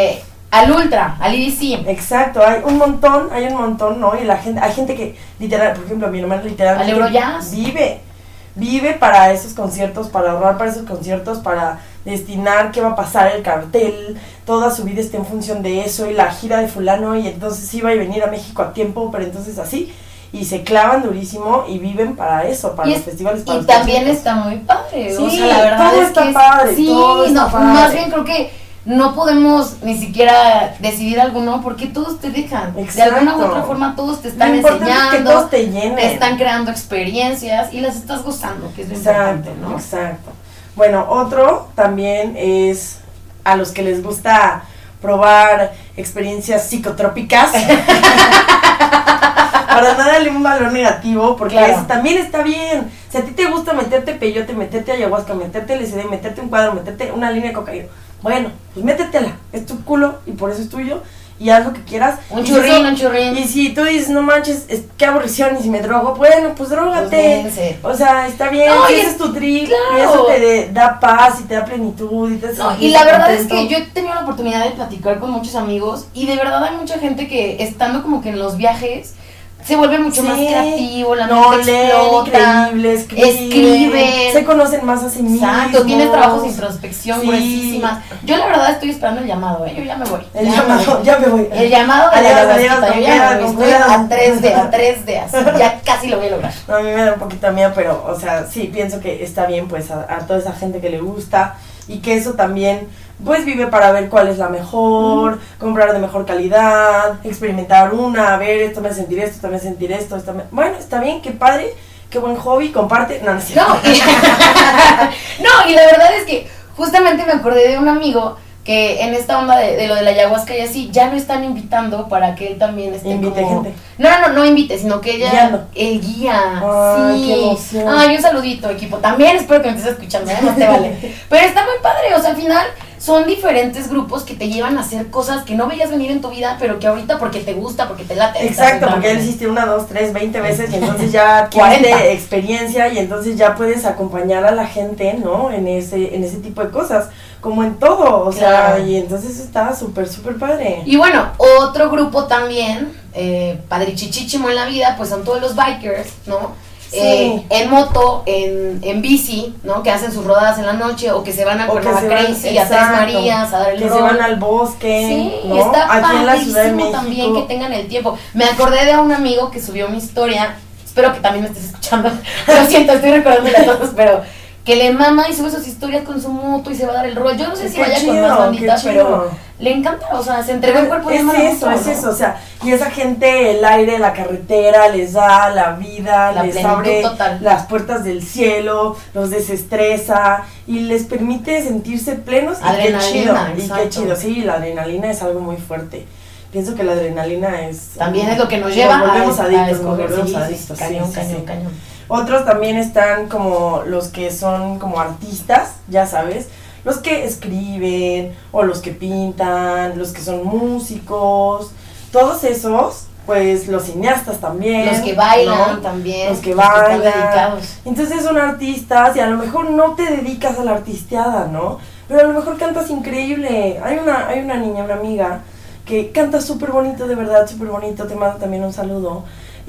Al Ultra, al EDC. Exacto, hay un montón, ¿no? Y hay gente que, literal, por ejemplo, mi hermana literalmente al Eurojazz vive para esos conciertos, para ahorrar para esos conciertos, para destinar qué va a pasar, el cartel, toda su vida está en función de eso, y la gira de fulano, y entonces iba a venir a México a tiempo, pero entonces así, y se clavan durísimo y viven para eso, para los festivales. Para y los también está muy padre, sí, o sea, la verdad todo es está que padre, sí, todo está padre. Más bien creo que no podemos ni siquiera decidir algo, ¿no? Porque todos te dejan. Exacto. De alguna u otra forma todos te están enseñando. Es que todos te llenen. Te están creando experiencias y las estás gozando, que es lo importante, ¿no? Exacto. Bueno, otro también es a los que les gusta probar experiencias psicotrópicas. Para no darle un valor negativo, porque claro, eso también está bien. Si a ti te gusta meterte peyote, meterte ayahuasca, meterte LSD, meterte un cuadro, meterte una línea de cocaína, bueno, pues métetela, es tu culo y por eso es tuyo, y haz lo que quieras. Un churrín. Y si tú dices, no manches, qué aburrición, y si me drogo, bueno, pues drógate. Pues o sea, está bien, no, ese es tu trip, claro, y eso te da paz y te da plenitud. Y la verdad es que yo he tenido la oportunidad de platicar con muchos amigos, y de verdad hay mucha gente que estando como que en los viajes se vuelve mucho más creativo, la mente explota, escriben, se conocen más a sí mismos. Exacto, tienes trabajos de introspección gruesísimas. Yo la verdad estoy esperando el llamado, yo ya me voy. Ya me voy. El llamado de la ayahuasquita, yo ya me voy, estoy a 3D, así, ya casi lo voy a lograr. No, a mí me da un poquito miedo, pero, o sea, sí, pienso que está bien, pues, a toda esa gente que le gusta, y que eso también, pues, vive para ver cuál es la mejor, comprar de mejor calidad, experimentar una, a ver, esto me hace sentir esto, también sentir esto, bueno, está bien, qué padre, qué buen hobby, comparte. No, no es cierto. No, y la verdad es que justamente me acordé de un amigo que en esta onda de lo de la ayahuasca y así, ya lo están invitando para que él también esté invite como... gente. No invite, sino que ella... El guía. Ay, sí. Qué emoción. Ay, un saludito, equipo. También espero que me estés escuchando, no te vale. Pero está muy padre, o sea, al final son diferentes grupos que te llevan a hacer cosas que no veías venir en tu vida, pero que ahorita porque te gusta, porque te late. Exacto, porque ya lo hiciste 1, 2, 3, 20 veces y entonces ya tienes experiencia y entonces ya puedes acompañar a la gente, ¿no? En ese tipo de cosas, como en todo, o sea, y entonces está súper padre. Y bueno, otro grupo también, padrichichichimo en la vida, pues son todos los bikers, ¿no? Sí. En moto, en bici, ¿no? Que hacen sus rodadas en la noche o que se van a Cuernavaca Crazy, a Tres Marías, a dar el rol. Que se van al bosque, sí, ¿no? Está aquí en la Ciudad de México. También que tengan el tiempo. Me acordé de un amigo que subió mi historia, espero que también me estés escuchando, lo siento, estoy recordándole a todos, pero que le mama y sube sus historias con su moto y se va a dar el rol. Yo no sé si vaya con más bandita, pero le encanta, o sea, se entregó el cuerpo de mano. Es eso, o sea, y esa gente, el aire, la carretera, les da la vida, les abre las puertas del cielo, los desestresa y les permite sentirse plenos. Adrenalina, y qué chido, sí, la adrenalina es algo muy fuerte. Pienso que la adrenalina es... También es lo que nos lleva nos volvemos adictos. Cañón. Otros también están como los que son como artistas, ya sabes, los que escriben o los que pintan, los que son músicos, todos esos, pues los cineastas también. Los que bailan, ¿no? También. Los que bailan. Entonces son artistas y a lo mejor no te dedicas a la artisteada, ¿no? Pero a lo mejor cantas increíble. Hay una niña, una amiga, que canta súper bonito, de verdad, súper bonito, te mando también un saludo.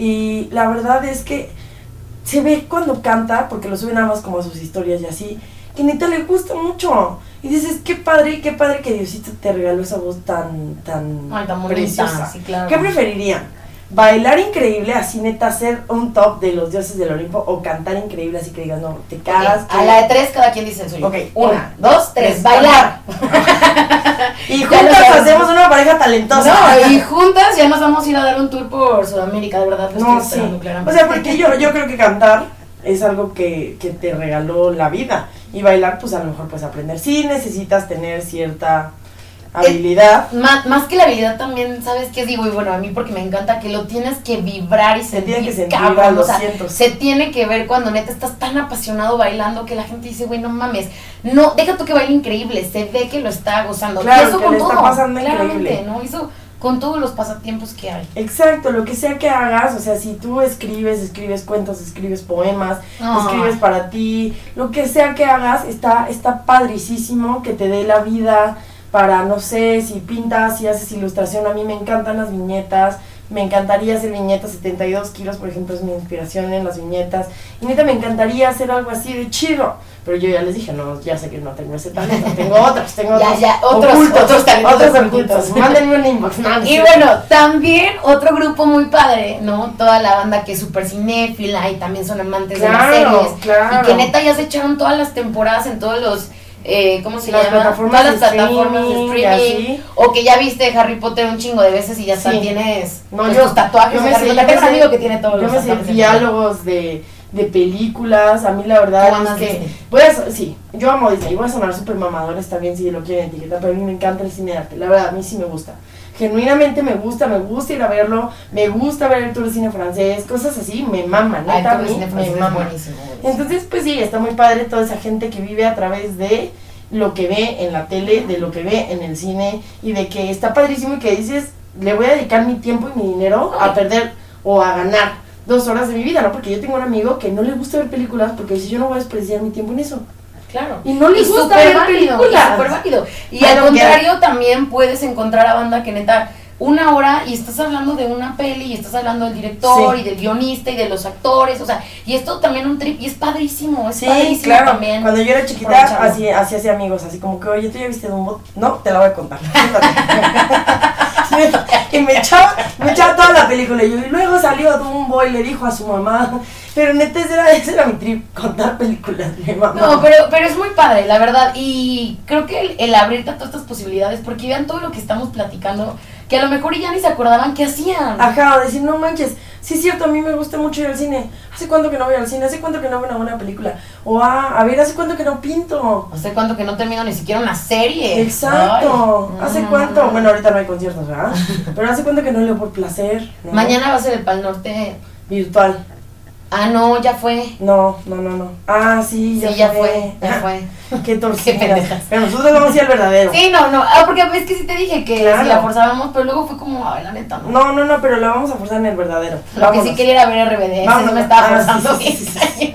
Y la verdad es que se ve cuando canta, porque lo sube nada más como a sus historias y así, que neta le gusta mucho. Y dices, qué padre que Diosito te regaló esa voz tan preciosa. Sí, claro. ¿Qué preferirían? ¿Bailar increíble, así neta, ser un top de los dioses del Olimpo? ¿O cantar increíble, así que digas, no, te cagas? Okay. A la de 3 cada quien dice el suyo. Ok, 1, 2, 3, bailar. Y juntas hacemos una pareja talentosa. No, y juntas ya nos vamos a ir a dar un tour por Sudamérica, de verdad. No, sí. O sea, porque yo creo que cantar es algo que te regaló la vida. Y bailar, pues a lo mejor puedes aprender. Sí necesitas tener cierta habilidad. Más que la habilidad también, ¿sabes qué digo? Y bueno, a mí porque me encanta que lo tienes que vibrar y sentir. Se tiene que sentir, cabrón, o sea, se tiene que ver cuando neta estás tan apasionado bailando que la gente dice, güey, no mames, no, deja tú que baile increíble, se ve que lo está gozando. Claro, y eso que con le todo, está pasando claramente, increíble. ¿no? Eso con todos los pasatiempos que hay. Exacto, lo que sea que hagas, o sea, si tú escribes cuentos, escribes poemas, escribes para ti, lo que sea que hagas, está padricísimo que te dé la vida para, no sé, si pintas, si haces ilustración, a mí me encantan las viñetas, me encantaría hacer viñetas, 72 kilos, por ejemplo, es mi inspiración en las viñetas. Y neta, me encantaría hacer algo así de chido. Pero yo ya les dije, no, ya sé que no tengo ese talento, tengo otros otros talentos ocultos. Mándenme un inbox. Y bueno, también otro grupo muy padre, ¿no? Toda la banda que es súper cinéfila y también son amantes de las series. Claro. Y que neta ya se echaron todas las temporadas en todos los... ¿cómo se las llama? Plataformas todas las plataformas de streaming, o que ya viste Harry Potter un chingo de veces y ya hasta tienes tus tatuajes. Tengo un amigo que tiene todos los tatuajes. Yo me sé diálogos de películas. A mí la verdad es que yo amo Disney. Voy a sonar súper mamador, está bien si lo quieren etiquetar, pero a mí me encanta el cine de arte. La verdad, a mí sí me gusta. Genuinamente me gusta ir a verlo, me gusta ver el tour de cine francés, cosas así, me mama, neta, me mama. Buenísimo. Entonces, pues sí, está muy padre toda esa gente que vive a través de lo que ve en la tele, de lo que ve en el cine, y de que está padrísimo y que dices, le voy a dedicar mi tiempo y mi dinero a perder o a ganar 2 horas de mi vida, ¿no? Porque yo tengo un amigo que no le gusta ver películas porque dice, yo no voy a desperdiciar mi tiempo en eso. Claro. Y no les gusta ver películas. Súper válido. Y al contrario, también puedes encontrar a banda que neta, 1 hora y estás hablando de una peli y estás hablando del director y del guionista y de los actores, o sea, y esto también un trip y es padrísimo, padrísimo claro. También. Cuando yo era chiquita, así hacía amigos, así como que, oye, ¿tú ya viste Dumbo? No, te la voy a contar. Y me echaba toda la película y luego salió Dumbo y le dijo a su mamá, pero neta ese era mi trip, contar películas, mi mamá. No, pero es muy padre, la verdad, y creo que el abrirte a todas estas posibilidades, porque vean todo lo que estamos platicando, que a lo mejor ya ni se acordaban qué hacían. Ajá, o decir, no manches, sí es cierto, a mí me gusta mucho ir al cine. ¿Hace cuánto que no voy al cine? ¿Hace cuánto que no veo una buena película? O a ver, ¿hace cuánto que no pinto? ¿Hace cuánto que no termino ni siquiera una serie? Exacto. ¿Hace cuánto? Bueno, ahorita no hay conciertos, ¿verdad? Pero ¿hace cuánto que no leo por placer? ¿No? Mañana va a ser el Pal Norte virtual. Ah, no, ya fue. No. Ah, sí, ya fue. Qué torcidas. Pero nosotros vamos a ir al verdadero. Sí, no. Porque es que sí te dije que si la forzábamos, pero luego fue como, ay, la neta, no. No, pero la vamos a forzar en el verdadero. Lo que sí quería era ver RBD, no me estaba forzando. Sí.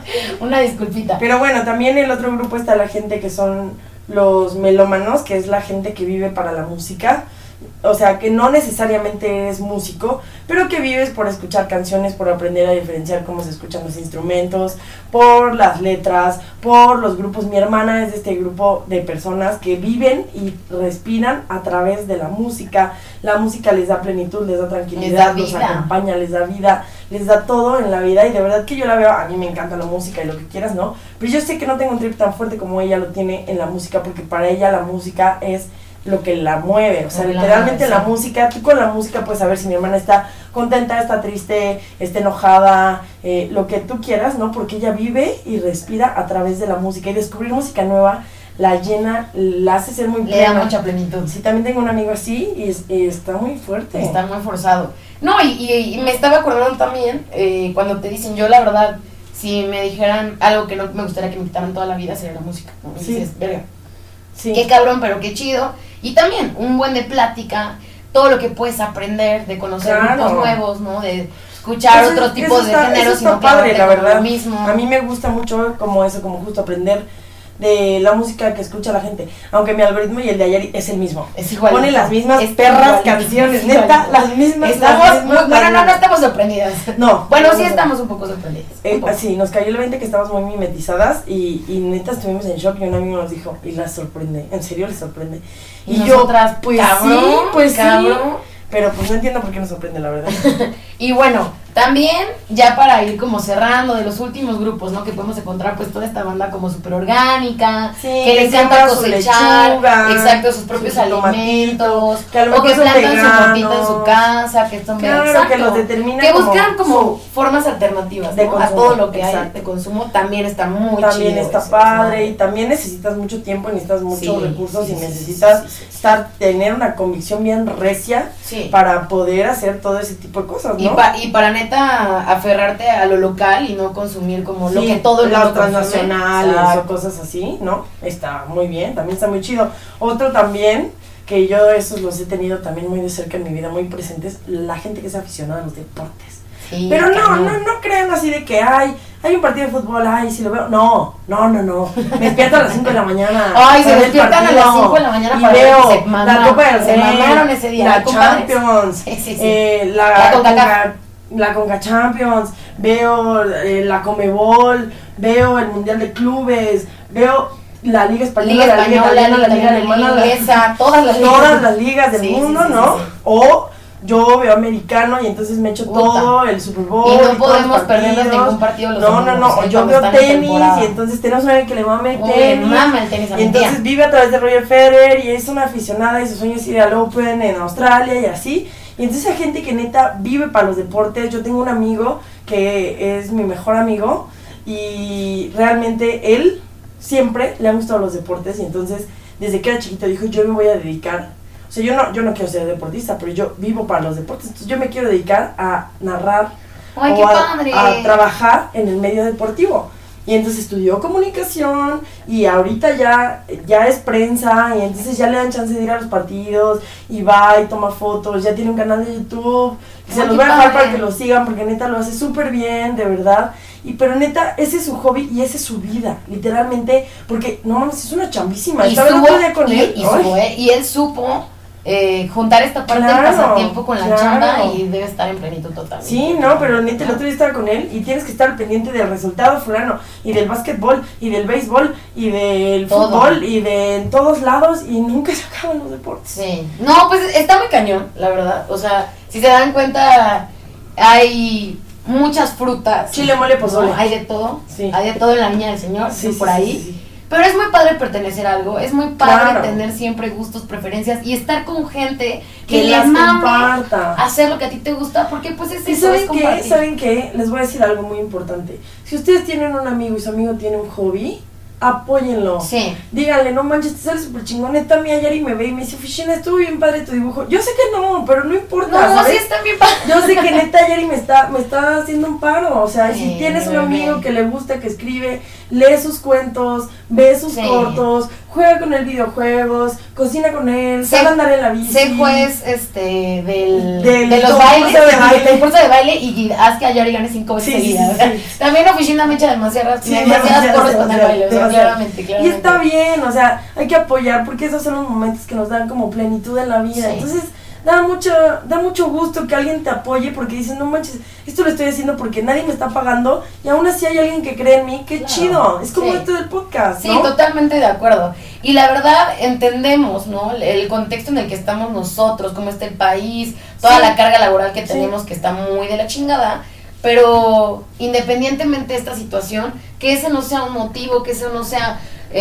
Una disculpita. Pero bueno, también el otro grupo está la gente que son los melómanos, que es la gente que vive para la música. O sea, que no necesariamente eres músico, pero que vives por escuchar canciones, por aprender a diferenciar cómo se escuchan los instrumentos, por las letras, por los grupos. Mi hermana es de este grupo de personas que viven y respiran a través de la música. La música les da plenitud, les da tranquilidad, los acompaña, les da vida, les da todo en la vida. Y de verdad que yo la veo, a mí me encanta la música y lo que quieras, ¿no? Pero yo sé que no tengo un trip tan fuerte como ella lo tiene en la música, porque para ella la música es lo que la mueve, o sea, literalmente la música, tú con la música puedes saber si mi hermana está contenta, está triste, está enojada, lo que tú quieras, ¿no? Porque ella vive y respira a través de la música, y descubrir música nueva la llena, la hace ser muy plena. Le da mucha plenitud. Sí, también tengo un amigo así y está muy fuerte. Está muy forzado. No, y me estaba acordando también, cuando te dicen, yo la verdad, si me dijeran algo que no me gustaría que me quitaran toda la vida, sería la música, ¿no? Y dices, verga. Sí. Qué cabrón, pero qué chido. Y también un buen de plática, todo lo que puedes aprender, de conocer grupos nuevos, ¿no? De escuchar otros tipos de géneros, sino padre, la verdad. Lo mismo. A mí me gusta mucho como eso, como justo aprender de la música que escucha la gente, aunque mi algoritmo y el de ayer es el mismo. Es igual. Pone las mismas perras canciones, neta, las mismas. No estamos sorprendidas. No. Bueno, sí estamos un poco sorprendidas. Sí, nos cayó el 20 que estábamos muy mimetizadas y neta estuvimos en shock y un amigo nos dijo, y las sorprende, en serio les sorprende. Y nosotras, pues cabrón, sí, pero pues no entiendo por qué nos sorprende, la verdad. Y bueno, también, ya para ir como cerrando, de los últimos grupos, ¿no? Que podemos encontrar, pues, toda esta banda como súper orgánica, que les encanta cosechar, exacto, sus propios alimentos, que a lo o que plantan veganos, su motita en su casa, que son exacto, que los determinan, que buscan como formas alternativas, de ¿no? consumo, a todo lo que hay de consumo, también está muy chido. También está padre, y también necesitas mucho tiempo, necesitas muchos recursos, y necesitas tener una convicción bien recia para poder hacer todo ese tipo de cosas, ¿no? Y para neta aferrarte a lo local y no consumir como lo que todo el mundo transnacionales o cosas así, ¿no? Está muy bien, también está muy chido. Otro también, que yo esos los he tenido también muy de cerca en mi vida, muy presentes, la gente que es aficionada a los deportes. Sí, pero no crean así de que, ay, hay un partido de fútbol, ay, si lo veo. No. Me despierto a las 5 de la mañana. Ay, se despiertan a las 5 de la mañana y para veo ver la Copa del Rey, se mamaron ese día. la Champions, la Conca Champions, veo la Conmebol, veo el Mundial de Clubes, veo la Liga Española, la Liga Italiana, la Liga Alemana, inglesa, todas las ligas del mundo, ¿no? Sí. O yo veo americano y entonces me echo todo el Super Bowl. Y no podemos perdernos ningún partido. No. Yo veo tenis y entonces tenemos una que le mame el tenis. Y entonces vive a través de Roger Federer y es una aficionada y su sueño es ir al Open en Australia y así. Y entonces hay gente que neta vive para los deportes. Yo tengo un amigo que es mi mejor amigo y realmente él siempre le han gustado los deportes y entonces desde que era chiquito dijo, yo me voy a dedicar, o sea, yo no quiero ser deportista, pero yo vivo para los deportes, entonces yo me quiero dedicar a narrar. ¡Ay, qué padre! A trabajar en el medio deportivo. Y entonces estudió comunicación y ahorita ya es prensa y entonces ya le dan chance de ir a los partidos y va y toma fotos, ya tiene un canal de YouTube, y se los voy a dejar para que lo sigan porque neta lo hace súper bien, de verdad. Pero neta, ese es su hobby y esa es su vida, literalmente, porque no mames, es una chambísima. Y él supo juntar esta parte del pasatiempo con la chamba y debe estar en plenitud total. Sí, no, pero neta, el otro día estaba con él y tienes que estar pendiente del resultado fulano y del básquetbol y del béisbol y del fútbol y de en todos lados y nunca se acaban los deportes. Sí, no, pues está muy cañón, la verdad. O sea, si se dan cuenta, hay muchas frutas. Chile, mole, pozole. ¿No? Hay de todo. Sí. Hay de todo en la Viña del Señor, por ahí. Sí. Pero es muy padre pertenecer a algo, es muy padre tener siempre gustos, preferencias y estar con gente que les mame hacer lo que a ti te gusta, porque pues es eso, es compartir. ¿Saben qué? Les voy a decir algo muy importante. Si ustedes tienen un amigo y su amigo tiene un hobby, apóyenlo. Sí. Díganle, no manches, te sales súper chingón. Neta, mi ayer y me ve y me dice, Fichina, estuvo bien padre tu dibujo. Yo sé que no, pero no importa. No, ¿sabes? Sí está bien padre. Yo sé que neta ayer y me está haciendo un paro. O sea, si tienes un amigo que le gusta, que escribe, lee sus cuentos, ve sus cortos, juega con él videojuegos, cocina con él, sabe andar en la bici. Sé juez de los bailes, del curso de baile y haz que Ayari gane 5 veces seguidas. Sí. También Oficina me echa demasiadas porras con el baile, o sea, claramente. Y está bien, o sea, hay que apoyar porque esos son los momentos que nos dan como plenitud en la vida. Entonces, da mucho gusto que alguien te apoye porque dicen, no manches, esto lo estoy haciendo porque nadie me está pagando y aún así hay alguien que cree en mí, qué chido. Es como esto del podcast, ¿no? Sí, totalmente de acuerdo. Y la verdad, entendemos, ¿no? El contexto en el que estamos nosotros, cómo está el país, toda la carga laboral que tenemos que está muy de la chingada. Pero independientemente de esta situación, que ese no sea un motivo, que eso no sea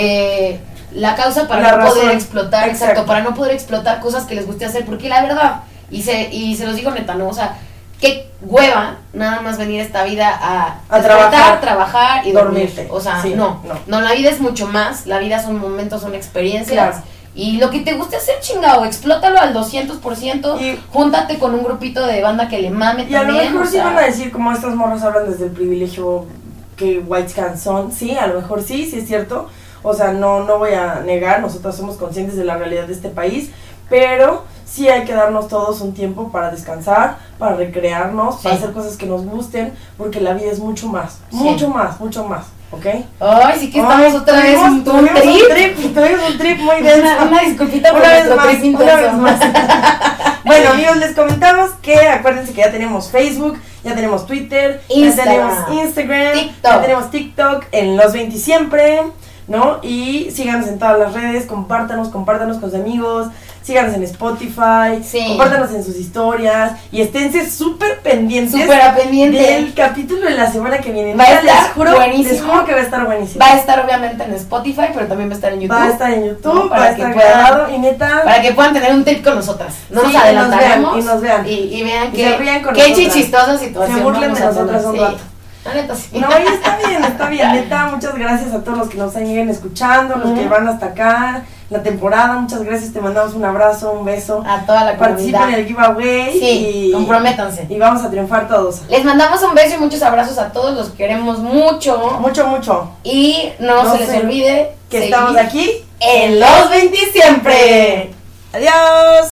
la causa para no poder explotar, para no poder explotar cosas que les guste hacer, porque la verdad, y se los digo neta, ¿no? O sea, qué hueva nada más venir a esta vida a trabajar y dormirte. O sea, no, la vida es mucho más, la vida son momentos, son experiencias. Y lo que te guste hacer, chingado, explótalo al 200%, y júntate con un grupito de banda que le mame y también. Y a lo mejor sí van a decir, como estas morras hablan desde el privilegio que white scans son, sí, a lo mejor sí es cierto. O sea, no voy a negar, nosotros somos conscientes de la realidad de este país, pero sí hay que darnos todos un tiempo para descansar, para recrearnos, para hacer cosas que nos gusten, porque la vida es mucho más, mucho más. ¿Ok? Ay, sí que estamos otra vez tuvimos un trip muy denso. Una disculpita por nuestro trip intenso. Bueno, amigos, les comentamos que acuérdense que ya tenemos Facebook, ya tenemos Twitter, ya tenemos Instagram, ya tenemos TikTok, en Los 20 Siempre, ¿no? Y síganos en todas las redes, compártanos con sus amigos, síganos en Spotify, compártanos en sus historias y esténse súper pendientes del capítulo de la semana que viene. Va a estar buenísimo. Les juro que va a estar buenísimo. Va a estar obviamente en Spotify, pero también va a estar en YouTube. Va a estar en YouTube, va a estar grabado y neta. Para que puedan tener un trip con nosotras. No nos adelantaremos. Y nos vean. Y vean qué chistosa situación. Se burlen de nosotras un rato. Neta, sí. No, y está bien, neta, muchas gracias a todos los que nos siguen escuchando, los que van hasta acá, la temporada, muchas gracias, te mandamos un abrazo, un beso. A toda la comunidad. Participen en el giveaway. Sí, comprométanse. Y vamos a triunfar todos. Les mandamos un beso y muchos abrazos a todos, los queremos mucho. Mucho. Y no se les olvide que estamos aquí en Los 20 Siempre. Adiós.